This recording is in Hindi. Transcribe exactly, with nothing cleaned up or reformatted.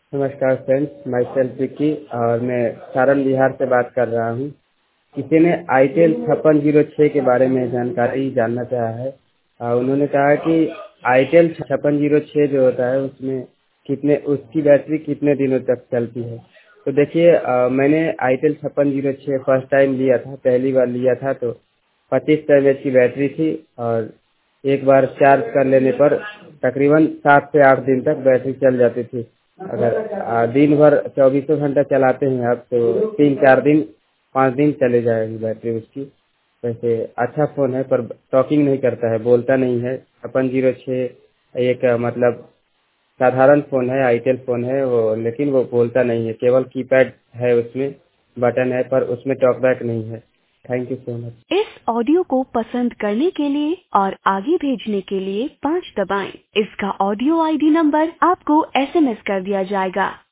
नमस्कार फ्रेंड्स, माई सेल्फ विक्की और मैं सारण बिहार से बात कर रहा हूँ। किसी ने आईटेल छप्पन जीरो छः के बारे में जानकारी जानना चाहा है। आ, उन्होंने कहा कि आईटेल छप्पन जीरो छः जो होता है उसमें कितने उसकी बैटरी कितने दिनों तक चलती है। तो देखिए, आ, मैंने आईटेल छप्पन जीरो छः फर्स्ट टाइम लिया था, पहली बार लिया था तो पच्चीस एम एच की बैटरी थी और एक बार चार्ज कर लेने पर तकरीबन सात से आठ दिन तक बैटरी चल जाती थी। अगर आ, दिन भर चौबीसों घंटा चलाते हैं आप तो तीन चार दिन पाँच दिन चले जाएगी बैटरी उसकी। वैसे अच्छा फ़ोन है पर टॉकिंग नहीं करता है, बोलता नहीं है। छप्पन जीरो छः एक आ, मतलब साधारण फ़ोन है, आईटेल फ़ोन है वो, लेकिन वो बोलता नहीं है। केवल कीपैड है, उसमें बटन है पर उसमें टॉकबैक नहीं है। Thank you so much. इस ऑडियो को पसंद करने के लिए और आगे भेजने के लिए पाँच दबाएं। इसका ऑडियो आईडी नंबर आपको एसएमएस कर दिया जाएगा।